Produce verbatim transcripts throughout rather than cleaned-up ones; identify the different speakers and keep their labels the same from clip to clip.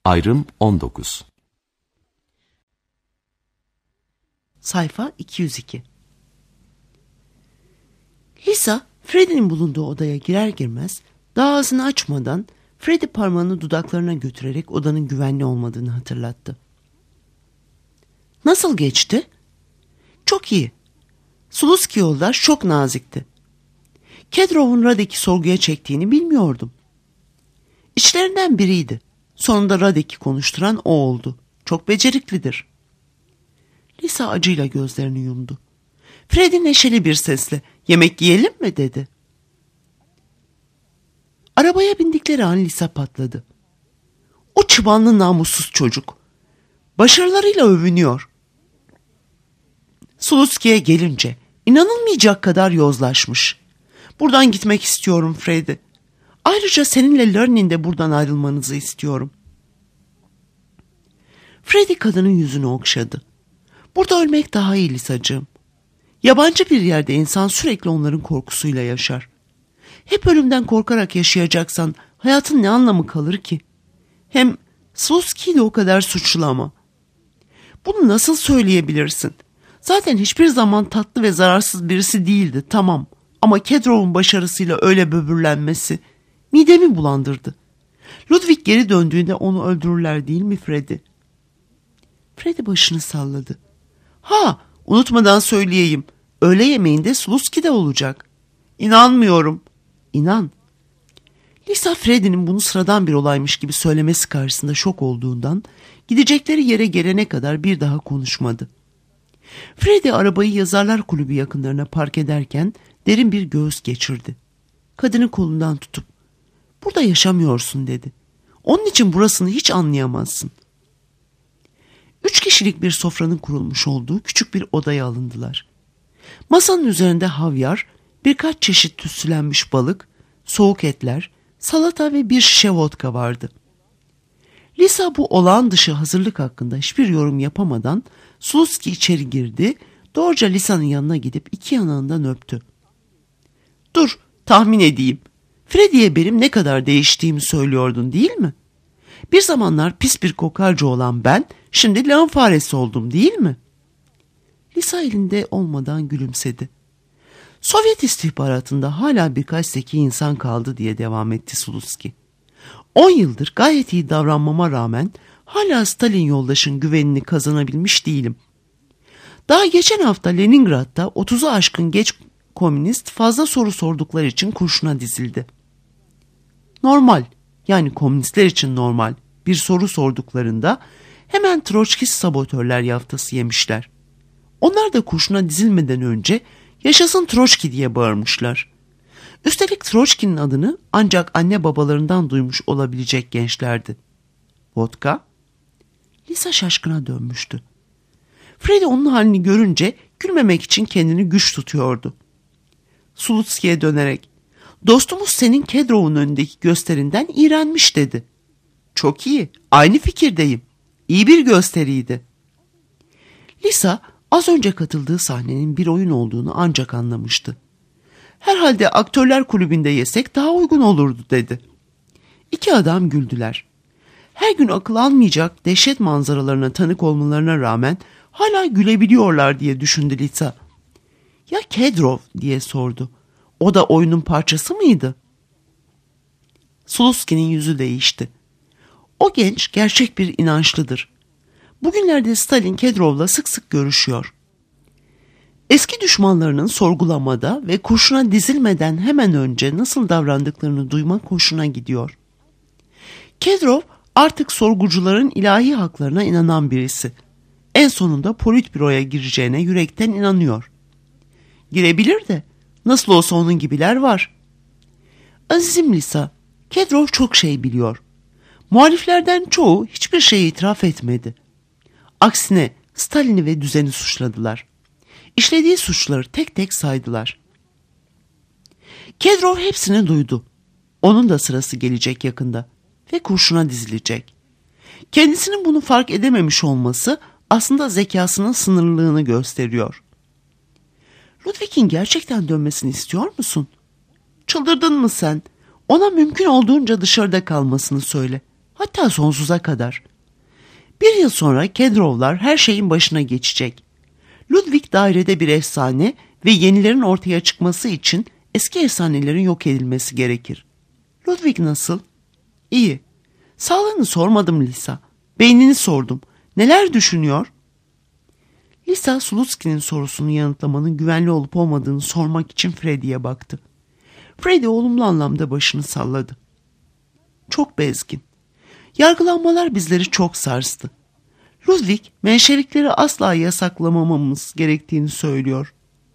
Speaker 1: Ayrım on dokuz.
Speaker 2: Sayfa iki yüz iki. Lisa, Freddy'nin bulunduğu odaya girer girmez daha ağzını açmadan Freddy parmağını dudaklarına götürerek odanın güvenli olmadığını hatırlattı. Nasıl geçti? Çok iyi. Suluski yollar çok nazikti. Kedrov'un Radek'i sorguya çektiğini bilmiyordum. İçlerinden biriydi. Sonunda Radek'i konuşturan o oldu. Çok beceriklidir. Lisa acıyla gözlerini yumdu. Freddy neşeli bir sesle yemek yiyelim mi dedi. Arabaya bindikleri an Lisa patladı. O çıbanlı namussuz çocuk. Başarılarıyla övünüyor. Suluski'ye gelince inanılmayacak kadar yozlaşmış. Buradan gitmek istiyorum Freddy. Ayrıca seninle Learn'in de buradan ayrılmanızı istiyorum. Freddy kadının yüzünü okşadı. Burada ölmek daha iyi Lisacığım. Yabancı bir yerde insan sürekli onların korkusuyla yaşar. Hep ölümden korkarak yaşayacaksan hayatın ne anlamı kalır ki? Hem Suluski'yi de o kadar suçlama. Bunu nasıl söyleyebilirsin? Zaten hiçbir zaman tatlı ve zararsız birisi değildi, tamam. Ama Kedrov'un başarısıyla öyle böbürlenmesi midemi bulandırdı. Ludwig geri döndüğünde onu öldürürler değil mi Freddy? Freddy başını salladı. Ha, unutmadan söyleyeyim. Öğle yemeğinde Suluski de olacak. İnanmıyorum. İnan. Lisa Freddy'nin bunu sıradan bir olaymış gibi söylemesi karşısında şok olduğundan gidecekleri yere gelene kadar bir daha konuşmadı. Freddy arabayı Yazarlar Kulübü yakınlarına park ederken derin bir göğüs geçirdi. Kadını kolundan tutup "Burada yaşamıyorsun" dedi. "Onun için burasını hiç anlayamazsın." Üç kişilik bir sofranın kurulmuş olduğu küçük bir odaya alındılar. Masanın üzerinde havyar, birkaç çeşit tütsülenmiş balık, soğuk etler, salata ve bir şişe vodka vardı. Lisa bu olağan dışı hazırlık hakkında hiçbir yorum yapamadan Suluski içeri girdi, doğruca Lisa'nın yanına gidip iki yanağından öptü. "Dur, tahmin edeyim. Freddy'ye benim ne kadar değiştiğimi söylüyordun değil mi? Bir zamanlar pis bir kokarcı olan ben, şimdi lağım faresi oldum değil mi?" Lisa elinde olmadan gülümsedi. "Sovyet istihbaratında hala birkaç zeki insan kaldı" diye devam etti Suluski. On yıldır gayet iyi davranmama rağmen hala Stalin yoldaşın güvenini kazanabilmiş değilim. Daha geçen hafta Leningrad'da otuzu aşkın genç komünist fazla soru sordukları için kurşuna dizildi. Normal, yani komünistler için normal bir soru sorduklarında hemen Troçkist sabotörler yaftası yemişler. Onlar da kurşuna dizilmeden önce "Yaşasın Troçki" diye bağırmışlar. Üstelik Troçki'nin adını ancak anne babalarından duymuş olabilecek gençlerdi. Vodka? Lisa şaşkına dönmüştü. Freddy onun halini görünce gülmemek için kendini güç tutuyordu. Suluski'ye dönerek "Dostumuz senin Kedrov'un önündeki gösterinden iğrenmiş" dedi. "Çok iyi, aynı fikirdeyim. İyi bir gösteriydi." Lisa az önce katıldığı sahnenin bir oyun olduğunu ancak anlamıştı. "Herhalde aktörler kulübünde yesek daha uygun olurdu" dedi. İki adam güldüler. Her gün akıl almayacak dehşet manzaralarına tanık olmalarına rağmen hala gülebiliyorlar diye düşündü Lisa. "Ya Kedrov?" diye sordu. "O da oyunun parçası mıydı?" Suluski'nin yüzü değişti. "O genç gerçek bir inançlıdır. Bugünlerde Stalin Kedrov'la sık sık görüşüyor. Eski düşmanlarının sorgulamada ve kurşuna dizilmeden hemen önce nasıl davrandıklarını duymak hoşuna gidiyor. Kedrov artık sorgucuların ilahi haklarına inanan birisi. En sonunda politbüroya gireceğine yürekten inanıyor. Girebilir de nasıl olsa onun gibiler var. Azizim Lisa, Kedrov çok şey biliyor. Muhaliflerden çoğu hiçbir şeyi itiraf etmedi. Aksine Stalin'i ve düzeni suçladılar. İşlediği suçları tek tek saydılar. Kedrov hepsini duydu. Onun da sırası gelecek yakında ve kurşuna dizilecek. Kendisinin bunu fark edememiş olması aslında zekasının sınırlılığını gösteriyor. Ludwig'in gerçekten dönmesini istiyor musun? Çıldırdın mı sen? Ona mümkün olduğunca dışarıda kalmasını söyle. Hatta sonsuza kadar. Bir yıl sonra Kedrovlar her şeyin başına geçecek. Ludwig dairede bir efsane ve yenilerin ortaya çıkması için eski efsanelerin yok edilmesi gerekir. Ludwig nasıl? İyi. Sağlığını sormadım Lisa. Beynini sordum. Neler düşünüyor? Lisa, Slutsky'nin sorusunu yanıtlamanın güvenli olup olmadığını sormak için Freddy'ye baktı. Freddy olumlu anlamda başını salladı. Çok bezgin. Yargılanmalar bizleri çok sarstı. Ludwig, menşelikleri asla yasaklamamamız gerektiğini söylüyor.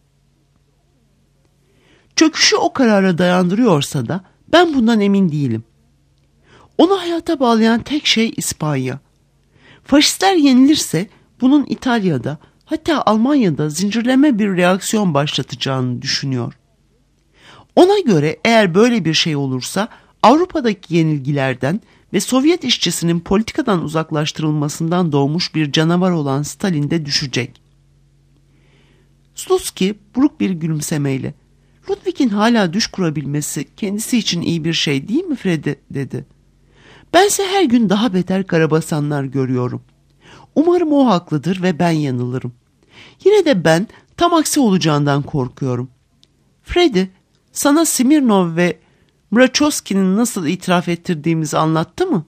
Speaker 2: Çöküşü o karara dayandırıyorsa da ben bundan emin değilim. Onu hayata bağlayan tek şey İspanya. Faşistler yenilirse bunun İtalya'da, hatta Almanya'da zincirleme bir reaksiyon başlatacağını düşünüyor. Ona göre eğer böyle bir şey olursa Avrupa'daki yenilgilerden ve Sovyet işçisinin politikadan uzaklaştırılmasından doğmuş bir canavar olan Stalin de düşecek. Slutsky buruk bir gülümsemeyle, Ludwig'in hala düş kurabilmesi kendisi için iyi bir şey değil mi Freddy, dedi. Bense her gün daha beter karabasanlar görüyorum. Umarım o haklıdır ve ben yanılırım. Yine de ben tam aksi olacağından korkuyorum. Freddy, sana Smirnov ve Mraçovski'nin nasıl itiraf ettirdiğimizi anlattı mı?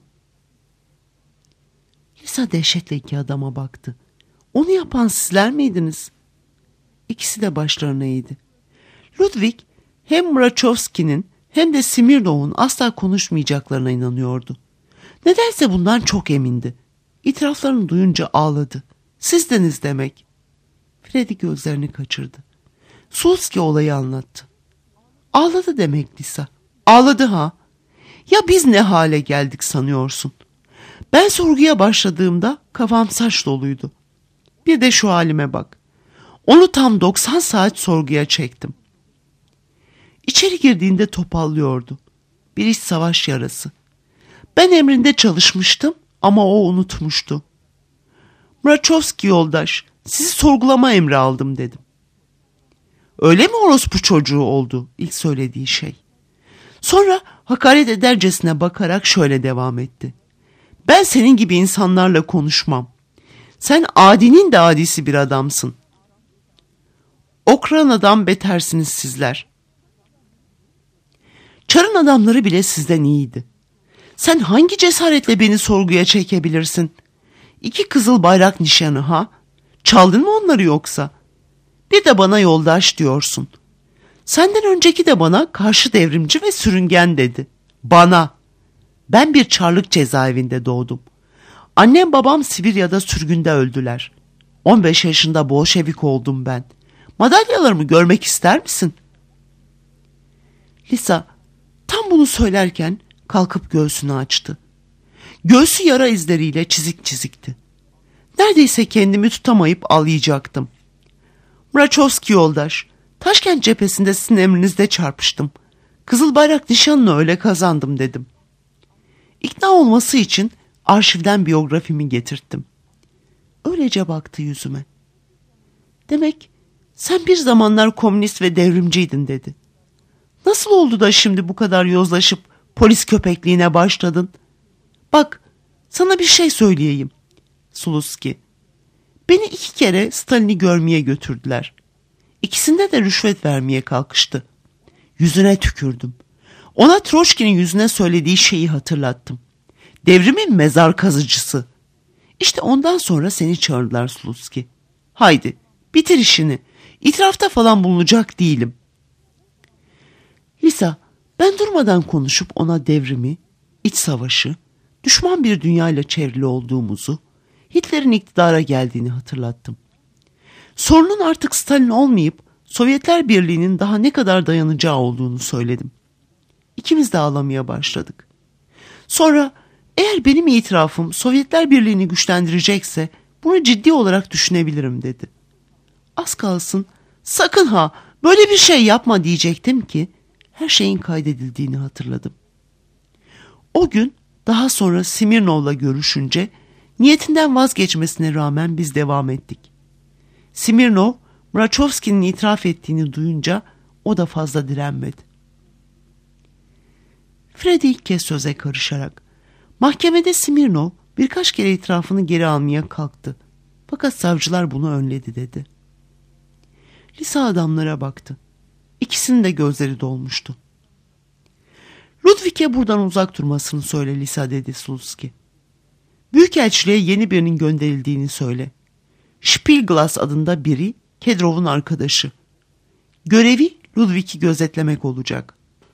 Speaker 2: Lisa dehşetle iki adama baktı. Onu yapan sizler miydiniz? İkisi de başlarına eğdi. Ludwig hem Mraçovski'nin hem de Smirnov'un asla konuşmayacaklarına inanıyordu. Nedense bundan çok emindi. İtiraflarını duyunca ağladı. Sizdeniz demek. Freddy gözlerini kaçırdı. Slutsky olayı anlattı. Ağladı demek Lisa. Ağladı ha. Ya biz ne hale geldik sanıyorsun? Ben sorguya başladığımda kafam saç doluydu. Bir de şu halime bak. Onu tam doksan saat sorguya çektim. İçeri girdiğinde topallıyordu. Bir iç savaş yarası. Ben emrinde çalışmıştım ama o unutmuştu. Mraçovski yoldaş, sizi sorgulama emri aldım dedim. Öyle mi orospu çocuğu oldu ilk söylediği şey. Sonra hakaret edercesine bakarak şöyle devam etti. Ben senin gibi insanlarla konuşmam. Sen adinin de adisi bir adamsın. Okrana'dan betersiniz sizler. Çar'ın adamları bile sizden iyiydi. Sen hangi cesaretle beni sorguya çekebilirsin? İki kızıl bayrak nişanı ha? Çaldın mı onları yoksa? Bir de bana yoldaş diyorsun. Senden önceki de bana karşı devrimci ve sürüngen dedi. Bana. Ben bir Çarlık cezaevinde doğdum. Annem babam Sibirya'da sürgünde öldüler. on beş yaşında Bolşevik oldum ben. Madalyalarımı görmek ister misin? Lisa tam bunu söylerken kalkıp göğsünü açtı. Göğsü yara izleriyle çizik çizikti. Neredeyse kendimi tutamayıp ağlayacaktım. Mraçovski yoldaş, Taşkent cephesinde sizin emrinizde çarpıştım. Kızıl bayrak nişanını öyle kazandım dedim. İkna olması için arşivden biyografimi getirttim. Öylece baktı yüzüme. Demek sen bir zamanlar komünist ve devrimciydin dedi. Nasıl oldu da şimdi bu kadar yozlaşıp polis köpekliğine başladın? Bak, sana bir şey söyleyeyim. Slutsky. Beni iki kere Stalin'i görmeye götürdüler. İkisinde de rüşvet vermeye kalkıştı. Yüzüne tükürdüm. Ona Troçki'nin yüzüne söylediği şeyi hatırlattım. Devrimin mezar kazıcısı. İşte ondan sonra seni çağırdılar Slutsky. Haydi, bitir işini. İtirafta falan bulunacak değilim. Lisa, ben durmadan konuşup ona devrimi, iç savaşı, düşman bir dünyayla çevrili olduğumuzu, Hitler'in iktidara geldiğini hatırlattım. Sorunun artık Stalin olmayıp Sovyetler Birliği'nin daha ne kadar dayanacağı olduğunu söyledim. İkimiz de ağlamaya başladık. Sonra eğer benim itirafım Sovyetler Birliği'ni güçlendirecekse bunu ciddi olarak düşünebilirim dedi. Az kalsın sakın ha böyle bir şey yapma diyecektim ki her şeyin kaydedildiğini hatırladım. O gün daha sonra Smirnov'la görüşünce niyetinden vazgeçmesine rağmen biz devam ettik. Smirnov, Mraçovski'nin itiraf ettiğini duyunca o da fazla direnmedi. Freddy ilk kez söze karışarak, Mahkemede Smirnov birkaç kere itirafını geri almaya kalktı. Fakat savcılar bunu önledi dedi. Lisa adamlara baktı. İkisinin de gözleri dolmuştu. Ludwig'e buradan uzak durmasını söyle Lisa, dedi Slutsky. Büyükelçiliğe yeni birinin gönderildiğini söyle. Spielglas adında biri, Kedrov'un arkadaşı. Görevi Ludwig'i gözetlemek olacak.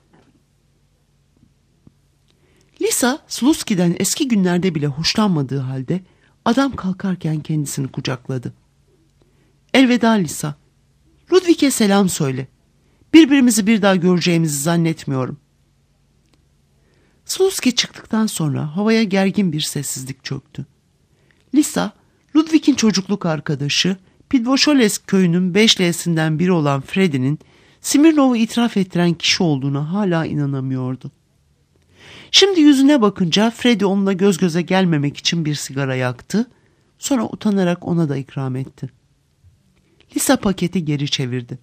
Speaker 2: Lisa, Slutsky'den eski günlerde bile hoşlanmadığı halde adam kalkarken kendisini kucakladı. Elveda Lisa. Ludwig'e selam söyle. Birbirimizi bir daha göreceğimizi zannetmiyorum. Slutsky çıktıktan sonra havaya gergin bir sessizlik çöktü. Lisa, Ludwig'in çocukluk arkadaşı, Pidvoşolesk köyünün beş L'sinden biri olan Freddy'nin Smirnov'u itiraf ettiren kişi olduğuna hala inanamıyordu. Şimdi yüzüne bakınca Freddy onunla göz göze gelmemek için bir sigara yaktı, sonra utanarak ona da ikram etti. Lisa paketi geri çevirdi.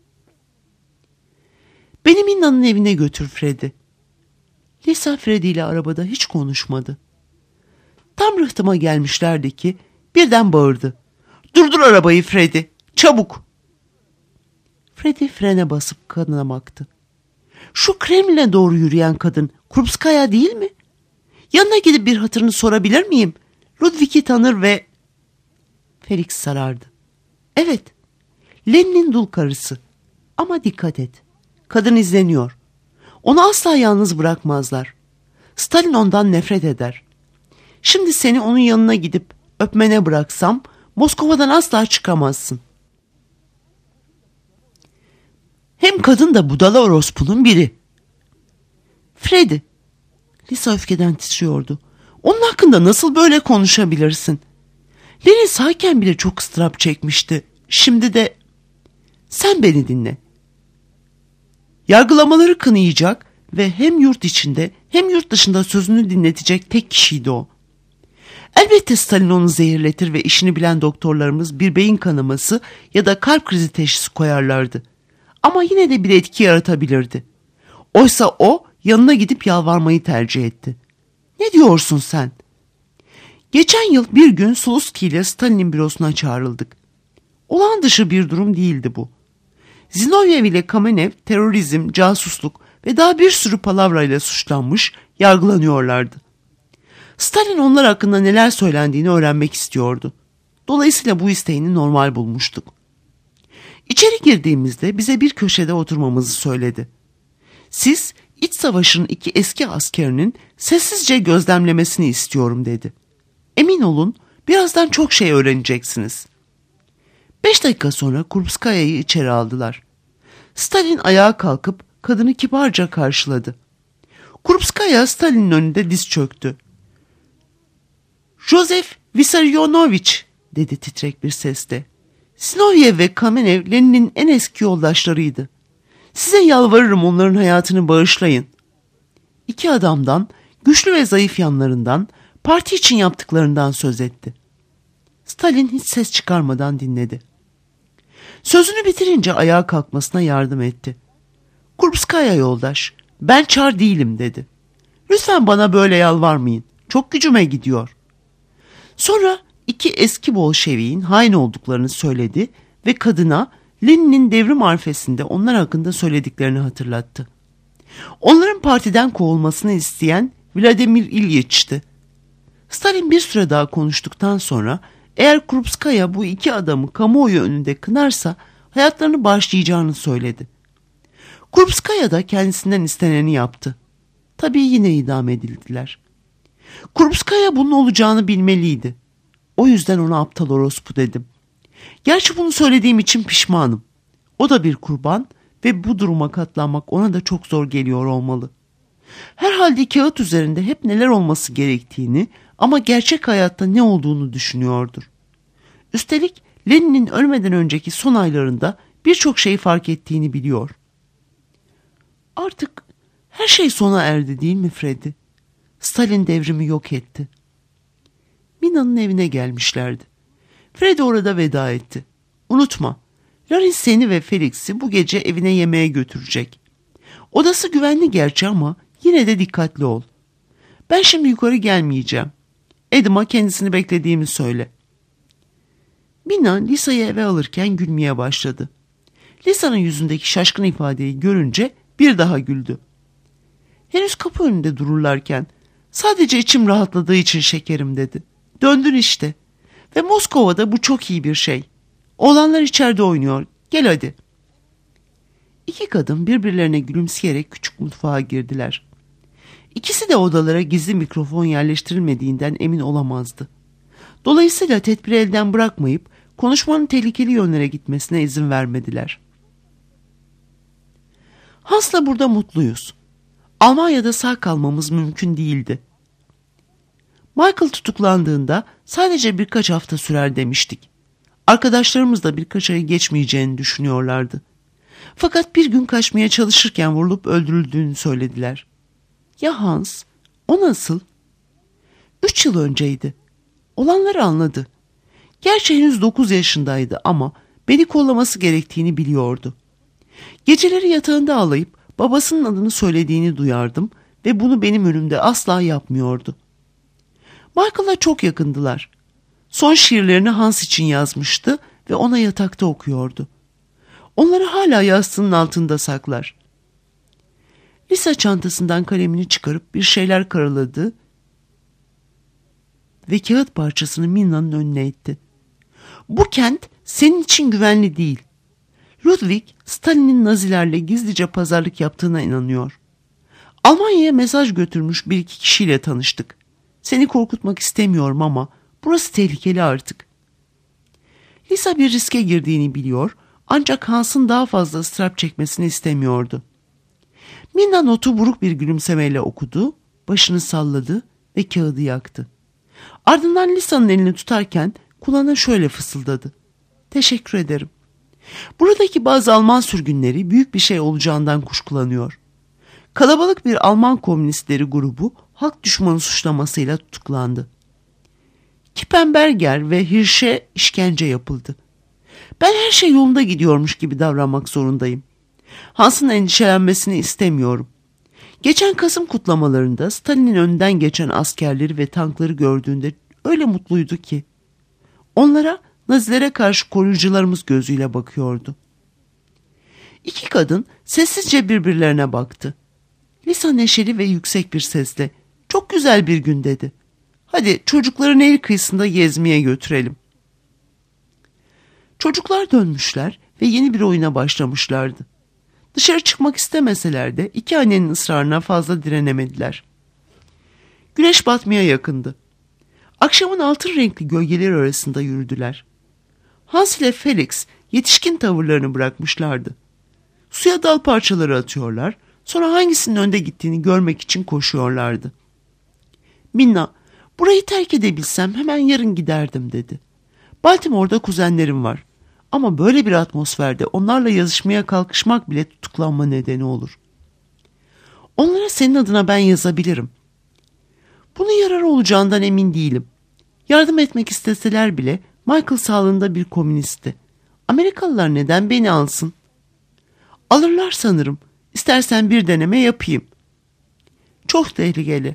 Speaker 2: Beni Minna'nın evine götür Freddy. Lisa Freddy ile arabada hiç konuşmadı. Tam rıhtıma gelmişlerdi ki birden bağırdı. Durdur arabayı Freddy, çabuk. Freddy frene basıp kadına baktı. Şu Kremlin'e doğru yürüyen kadın Krupskaya değil mi? Yanına gidip bir hatırını sorabilir miyim? Ludwig'i tanır ve... Felix sarardı. Evet, Lenin'in dul karısı. Ama dikkat et, kadın izleniyor. Onu asla yalnız bırakmazlar. Stalin ondan nefret eder. Şimdi seni onun yanına gidip öpmene bıraksam Moskova'dan asla çıkamazsın. Hem kadın da budala orospunun biri. Freddy, Lisa öfkeden titriyordu. Onun hakkında nasıl böyle konuşabilirsin? Lenin sağken bile çok ıstırap çekmişti. Şimdi de... Sen beni dinle. Yargılamaları kınayacak ve hem yurt içinde hem yurt dışında sözünü dinletecek tek kişiydi o. Elbette Stalin onu zehirletir ve işini bilen doktorlarımız bir beyin kanaması ya da kalp krizi teşhisi koyarlardı. Ama yine de bir etki yaratabilirdi. Oysa o yanına gidip yalvarmayı tercih etti. Ne diyorsun sen? Geçen yıl bir gün Slutsky ile Stalin'in bürosuna çağrıldık. Olağan dışı bir durum değildi bu. Zinovyev ile Kamenev terörizm, casusluk ve daha bir sürü palavrayla suçlanmış, yargılanıyorlardı. Stalin onlar hakkında neler söylendiğini öğrenmek istiyordu. Dolayısıyla bu isteğini normal bulmuştuk. İçeri girdiğimizde bize bir köşede oturmamızı söyledi. Siz iç savaşın iki eski askerinin sessizce gözlemlemesini istiyorum dedi. Emin olun birazdan çok şey öğreneceksiniz. Beş dakika sonra Krupskaya'yı içeri aldılar. Stalin ayağa kalkıp kadını kibarca karşıladı. Krupskaya Stalin'in önünde diz çöktü. Josef Vissarionovich dedi titrek bir sesle. Zinovyev ve Kamenev Lenin'in en eski yoldaşlarıydı. Size yalvarırım onların hayatını bağışlayın. İki adamdan, güçlü ve zayıf yanlarından, parti için yaptıklarından söz etti. Stalin hiç ses çıkarmadan dinledi. Sözünü bitirince ayağa kalkmasına yardım etti. Krupskaya yoldaş, ben çar değilim dedi. Lütfen bana böyle yalvarmayın. Çok gücüme gidiyor. Sonra iki eski Bolşevik'in hain olduklarını söyledi ve kadına Lenin'in devrim arifesinde onlar hakkında söylediklerini hatırlattı. Onların partiden kovulmasını isteyen Vladimir İlyiç'ti. Stalin bir süre daha konuştuktan sonra eğer Krupskaya bu iki adamı kamuoyu önünde kınarsa hayatlarını bağışlayacağını söyledi. Krupskaya da kendisinden isteneni yaptı. Tabii yine idam edildiler. Krupskaya bunun olacağını bilmeliydi. O yüzden ona aptal orospu dedim. Gerçi bunu söylediğim için pişmanım. O da bir kurban ve bu duruma katlanmak ona da çok zor geliyor olmalı. Herhalde kağıt üzerinde hep neler olması gerektiğini ama gerçek hayatta ne olduğunu düşünüyordur. Üstelik Lenin'in ölmeden önceki son aylarında birçok şeyi fark ettiğini biliyor. Artık her şey sona erdi değil mi Freddy? Stalin devrimi yok etti. Minna'nın evine gelmişlerdi. Freddy orada veda etti. Unutma, Larin seni ve Felix'i bu gece evine yemeğe götürecek. Odası güvenli gerçi ama yine de dikkatli ol. Ben şimdi yukarı gelmeyeceğim. Adam'a kendisini beklediğimi söyle. Mina Lisa'yı eve alırken gülmeye başladı. Lisa'nın yüzündeki şaşkın ifadeyi görünce bir daha güldü. Henüz kapı önünde dururlarken sadece içim rahatladığı için şekerim dedi. Döndün işte. Ve Moskova'da bu çok iyi bir şey. Oğlanlar içeride oynuyor. Gel hadi. İki kadın birbirlerine gülümseyerek küçük mutfağa girdiler. İkisi de odalara gizli mikrofon yerleştirilmediğinden emin olamazdı. Dolayısıyla tedbiri elden bırakmayıp konuşmanın tehlikeli yönlere gitmesine izin vermediler. Hans'la burada mutluyuz. Almanya'da sağ kalmamız mümkün değildi. Michael tutuklandığında sadece birkaç hafta sürer demiştik. Arkadaşlarımız da birkaç ay geçmeyeceğini düşünüyorlardı. Fakat bir gün kaçmaya çalışırken vurulup öldürüldüğünü söylediler. Ya Hans? O nasıl? Üç yıl önceydi. Olanları anladı. Gerçi henüz dokuz yaşındaydı ama beni kollaması gerektiğini biliyordu. Geceleri yatağında ağlayıp babasının adını söylediğini duyardım ve bunu benim önümde asla yapmıyordu. Michael'la çok yakındılar. Son şiirlerini Hans için yazmıştı ve ona yatakta okuyordu. Onları hala yastığının altında saklar. Lisa çantasından kalemini çıkarıp bir şeyler karaladı ve kağıt parçasını Mina'nın önüne itti. Bu kent senin için güvenli değil. Ludwig, Stalin'in Nazilerle gizlice pazarlık yaptığına inanıyor. Almanya'ya mesaj götürmüş bir iki kişiyle tanıştık. Seni korkutmak istemiyorum ama burası tehlikeli artık. Lisa bir riske girdiğini biliyor ancak Hans'ın daha fazla ıstırap çekmesini istemiyordu. Mina notu buruk bir gülümsemeyle okudu, başını salladı ve kağıdı yaktı. Ardından Lisa'nın elini tutarken kulağına şöyle fısıldadı. Teşekkür ederim. Buradaki bazı Alman sürgünleri büyük bir şey olacağından kuşkulanıyor. Kalabalık bir Alman komünistleri grubu halk düşmanı suçlamasıyla tutuklandı. Kippenberger ve Hirsch'e işkence yapıldı. Ben her şey yolunda gidiyormuş gibi davranmak zorundayım. Hans'ın endişelenmesini istemiyorum. Geçen Kasım kutlamalarında Stalin'in önünden geçen askerleri ve tankları gördüğünde öyle mutluydu ki. Onlara Nazilere karşı koruyucularımız gözüyle bakıyordu. İki kadın sessizce birbirlerine baktı. Lisa neşeli ve yüksek bir sesle "Çok güzel bir gün" dedi. "Hadi çocukları nehir kıyısında gezmeye götürelim." Çocuklar dönmüşler ve yeni bir oyuna başlamışlardı. Dışarı çıkmak istemeseler de iki annenin ısrarına fazla direnemediler. Güneş batmaya yakındı. Akşamın altın renkli gölgeleri arasında yürüdüler. Hans ile Felix yetişkin tavırlarını bırakmışlardı. Suya dal parçaları atıyorlar, sonra hangisinin önde gittiğini görmek için koşuyorlardı. Minna, "Burayı terk edebilsem hemen yarın giderdim" dedi. "Baltimore'da kuzenlerim var. Ama böyle bir atmosferde onlarla yazışmaya kalkışmak bile tutuklanma nedeni olur. Onlara senin adına ben yazabilirim. Bunun yararı olacağından emin değilim. Yardım etmek isteseler bile Michael sağlığında bir komünistti. Amerikalılar neden beni alsın? Alırlar sanırım. İstersen bir deneme yapayım." "Çok tehlikeli.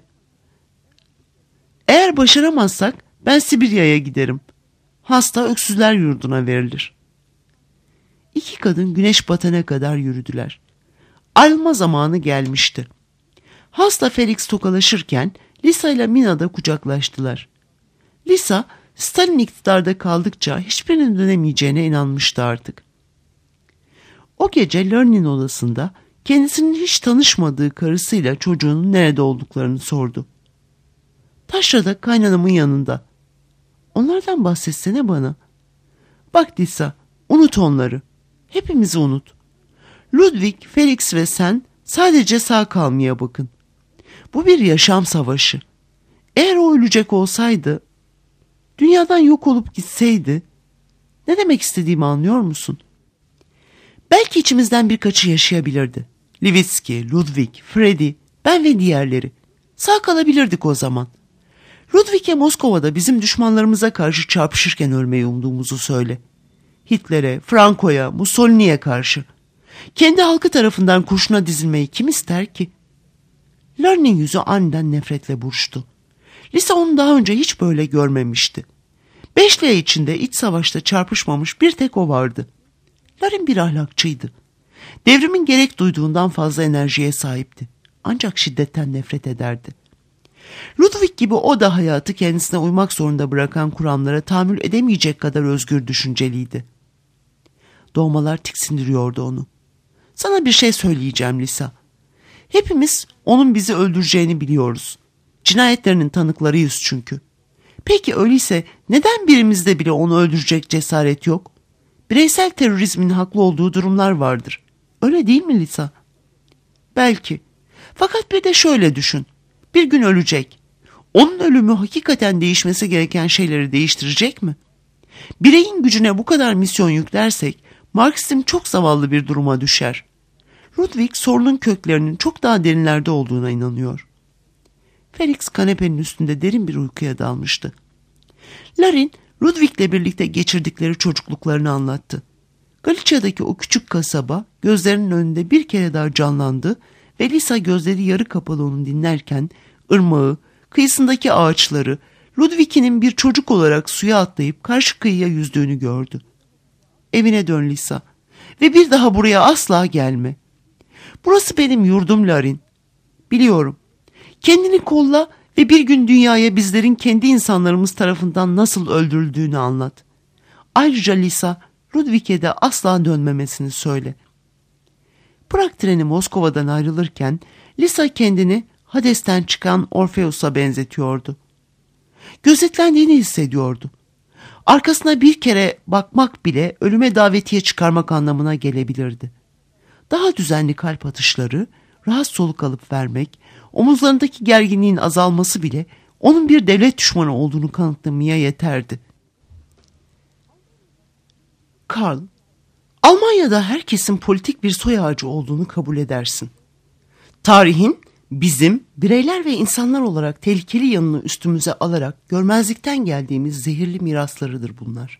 Speaker 2: Eğer başaramazsak ben Sibirya'ya giderim. Hasta öksüzler yurduna verilir." İki kadın güneş batana kadar yürüdüler. Ayrılma zamanı gelmişti. Hans'la Felix tokalaşırken Lisa ile Mina da kucaklaştılar. Lisa, Stalin iktidarda kaldıkça hiçbirinin dönemeyeceğine inanmıştı artık. O gece Learning odasında kendisinin hiç tanışmadığı karısıyla çocuğunun nerede olduklarını sordu. "Taşra'da kaynanamın yanında." "Onlardan bahsetsene bana." "Bak Lisa, unut onları. Hepimizi unut. Ludwig, Felix ve sen sadece sağ kalmaya bakın. Bu bir yaşam savaşı. Eğer o ölecek olsaydı, dünyadan yok olup gitseydi, ne demek istediğimi anlıyor musun? Belki içimizden birkaçı yaşayabilirdi. Levitsky, Ludwig, Freddy, ben ve diğerleri. Sağ kalabilirdik o zaman. Ludwig'e Moskova'da bizim düşmanlarımıza karşı çarpışırken ölmeyi umduğumuzu söyle. Hitler'e, Franco'ya, Mussolini'ye karşı. Kendi halkı tarafından kurşuna dizilmeyi kim ister ki? Larin'in yüzü aniden nefretle buruştu. Lisa onu daha önce hiç böyle görmemişti. Beşli içinde iç savaşta çarpışmamış bir tek o vardı. Larin bir ahlakçıydı. Devrimin gerek duyduğundan fazla enerjiye sahipti. Ancak şiddetten nefret ederdi. Ludwig gibi o da hayatı kendisine uymak zorunda bırakan kuramlara tahammül edemeyecek kadar özgür düşünceliydi. Doğmalar tiksindiriyordu onu. Sana bir şey söyleyeceğim Lisa. Hepimiz onun bizi öldüreceğini biliyoruz. Cinayetlerinin tanıklarıyız çünkü. Peki öyleyse neden birimizde bile onu öldürecek cesaret yok? Bireysel terörizmin haklı olduğu durumlar vardır. Öyle değil mi Lisa? Belki. Fakat bir de şöyle düşün. Bir gün ölecek. Onun ölümü hakikaten değişmesi gereken şeyleri değiştirecek mi? Bireyin gücüne bu kadar misyon yüklersek Marksizm çok zavallı bir duruma düşer. Ludwig sorunun köklerinin çok daha derinlerde olduğuna inanıyor. Felix kanepenin üstünde derin bir uykuya dalmıştı. Larin, Ludwig'le birlikte geçirdikleri çocukluklarını anlattı. Galicia'daki o küçük kasaba gözlerinin önünde bir kere daha canlandı ve Lisa gözleri yarı kapalı onu dinlerken ırmağı, kıyısındaki ağaçları, Ludwig'in bir çocuk olarak suya atlayıp karşı kıyıya yüzdüğünü gördü. Evine dön Lisa ve bir daha buraya asla gelme. Burası benim yurdum Larin. Biliyorum. Kendini kolla ve bir gün dünyaya bizlerin kendi insanlarımız tarafından nasıl öldürüldüğünü anlat. Ayrıca Lisa, Ludwig'e de asla dönmemesini söyle. Prag treni Moskova'dan ayrılırken Lisa kendini Hades'ten çıkan Orpheus'a benzetiyordu. Gözetlendiğini hissediyordu. Arkasına bir kere bakmak bile ölüme davetiye çıkarmak anlamına gelebilirdi. Daha düzenli kalp atışları, rahat soluk alıp vermek, omuzlarındaki gerginliğin azalması bile onun bir devlet düşmanı olduğunu kanıtlamaya yeterdi. Karl, Almanya'da herkesin politik bir soy ağacı olduğunu kabul edersin. Tarihin bizim bireyler ve insanlar olarak tehlikeli yanını üstümüze alarak görmezlikten geldiğimiz zehirli miraslarıdır bunlar.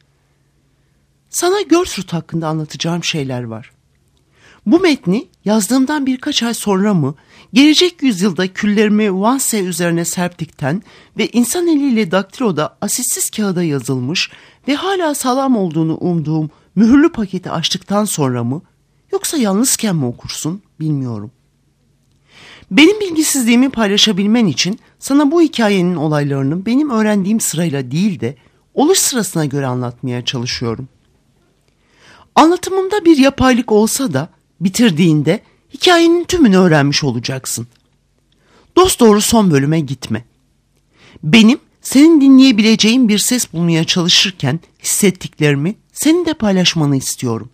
Speaker 2: Sana Gertrude hakkında anlatacağım şeyler var. Bu metni yazdığımdan birkaç ay sonra mı, gelecek yüzyılda küllerimi Wannsee üzerine serptikten ve insan eliyle daktiloda asitsiz kağıda yazılmış ve hala sağlam olduğunu umduğum mühürlü paketi açtıktan sonra mı, yoksa yalnızken mi okursun bilmiyorum. Benim bilgisizliğimi paylaşabilmen için sana bu hikayenin olaylarını benim öğrendiğim sırayla değil de oluş sırasına göre anlatmaya çalışıyorum. Anlatımımda bir yapaylık olsa da bitirdiğinde hikayenin tümünü öğrenmiş olacaksın. Dosdoğru son bölüme gitme. Benim senin dinleyebileceğin bir ses bulmaya çalışırken hissettiklerimi senin de paylaşmanı istiyorum.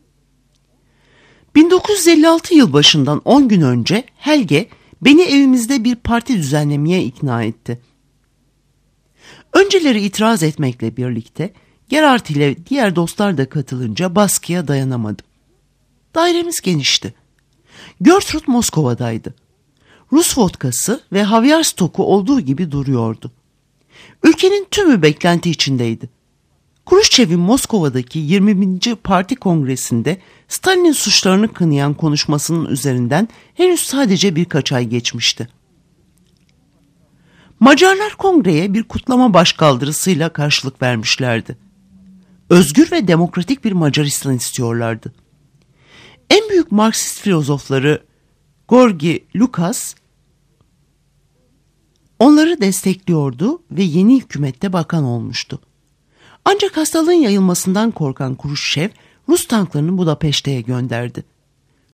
Speaker 2: bin dokuz yüz elli altı yılbaşından on gün önce Helge beni evimizde bir parti düzenlemeye ikna etti. Önceleri itiraz etmekle birlikte Gerard ile diğer dostlar da katılınca baskıya dayanamadım. Dairemiz genişti. Gertrude Moskova'daydı. Rus vodkası ve havyar stoku olduğu gibi duruyordu. Ülkenin tümü beklenti içindeydi. Kruşçev'in Moskova'daki yirminci Parti Kongresi'nde Stalin'in suçlarını kınayan konuşmasının üzerinden henüz sadece birkaç ay geçmişti. Macarlar kongreye bir kutlama başkaldırısıyla karşılık vermişlerdi. Özgür ve demokratik bir Macaristan istiyorlardı. En büyük Marksist filozofları Gorgi Lukács onları destekliyordu ve yeni hükümette bakan olmuştu. Ancak hastalığın yayılmasından korkan Kruşçev Rus tanklarını Budapeşte'ye gönderdi.